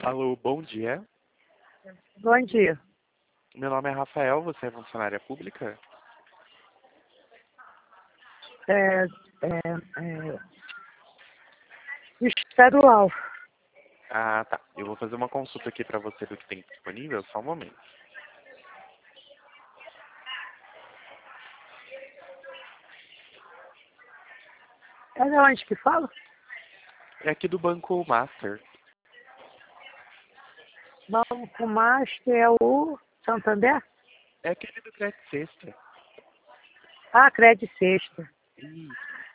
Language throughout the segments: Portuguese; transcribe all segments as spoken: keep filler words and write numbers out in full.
Alô, bom dia. Bom dia. Meu nome é Rafael, você é funcionária pública? É, é, é, estadual. Ah, tá. Eu vou fazer uma consulta aqui para você do que tem disponível, só um momento. É de onde que fala? É aqui do Banco Master. Banco Master é o Santander? É aquele do Crédito Sexta. Ah, Crédito Sexta. Isso.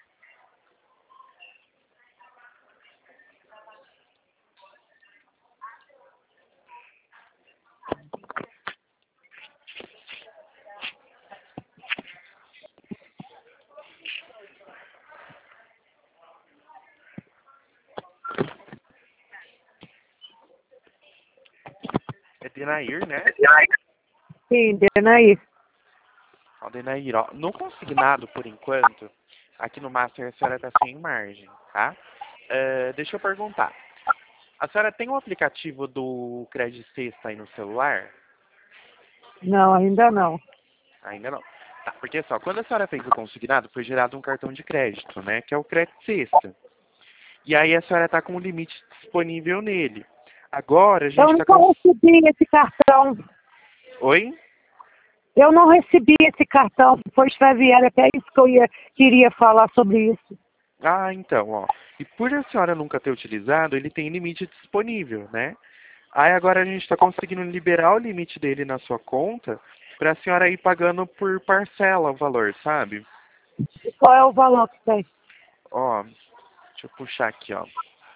É Denair, né? Sim, Denaí. Ó, Denair, ó. No consignado, por enquanto, aqui no Master a senhora está sem margem, tá? É, deixa eu perguntar. A senhora tem um aplicativo do Crédito Sexta aí no celular? Não, ainda não. Ainda não. Tá, porque só, quando a senhora fez o consignado, foi gerado um cartão de crédito, né? Que é o Crédito Sexta. E aí a senhora está com um limite disponível nele. Agora a Eu gente está não com... recebi esse cartão. Oi? Eu não recebi esse cartão. Foi extraviado. Até isso que eu ia, queria falar sobre isso. Ah, então, ó. E por a senhora nunca ter utilizado, ele tem limite disponível, né? Aí agora a gente está conseguindo liberar o limite dele na sua conta para a senhora ir pagando por parcela o valor, sabe? E qual é o valor que tem? Ó, deixa eu puxar aqui, ó.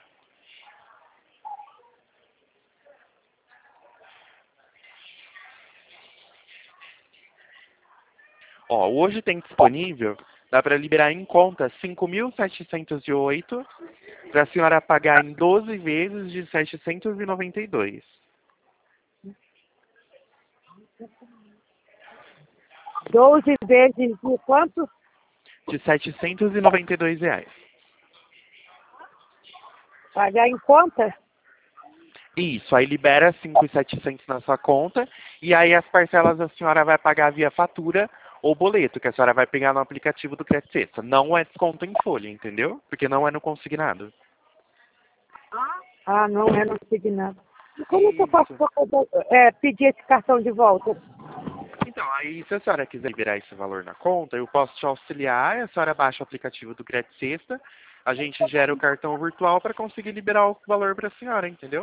Ó, hoje tem disponível, dá para liberar em conta cinco mil setecentos e oito para a senhora pagar em doze vezes de setecentos e noventa e dois. Doze vezes de quanto? De setecentos e noventa e dois reais. Pagar em conta? Isso, aí libera cinco mil e setecentos na sua conta e aí as parcelas a senhora vai pagar via fatura ou boleto, que a senhora vai pegar no aplicativo do Crédito Sexta. Não é desconto em folha, entendeu? Porque não é no consignado. Ah, não, eu não consegui nada. E como que eu faço Isso. para é, pedir esse cartão de volta? Então, aí se a senhora quiser liberar esse valor na conta, eu posso te auxiliar, a senhora baixa o aplicativo do Crédito Sexta, a gente gera o cartão virtual para conseguir liberar o valor para a senhora, entendeu?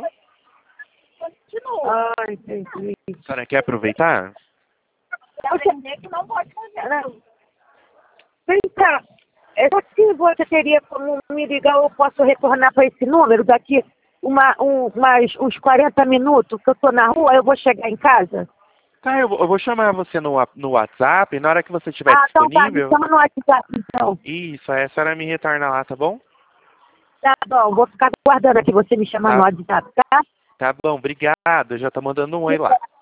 Ah, entendi. A senhora quer aproveitar? Vem cá, é, se você teria como me ligar, eu posso retornar para esse número daqui uma, um, mais uns quarenta minutos, que eu estou na rua, eu vou chegar em casa? Tá, eu vou, eu vou chamar você no, wa- no WhatsApp, na hora que você estiver Ah, então tá, me disponível. chama no WhatsApp, então. Isso, aí a senhora me retorna lá, tá bom? Tá bom, vou ficar aguardando aqui você me chamar no Tá, WhatsApp, tá? tá bom, obrigado. Eu já tô mandando um oi lá.